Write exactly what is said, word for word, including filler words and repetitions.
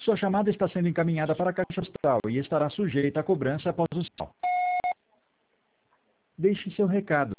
Sua chamada está sendo encaminhada para a caixa postal e estará sujeita a cobrança após o sinal. Deixe seu recado.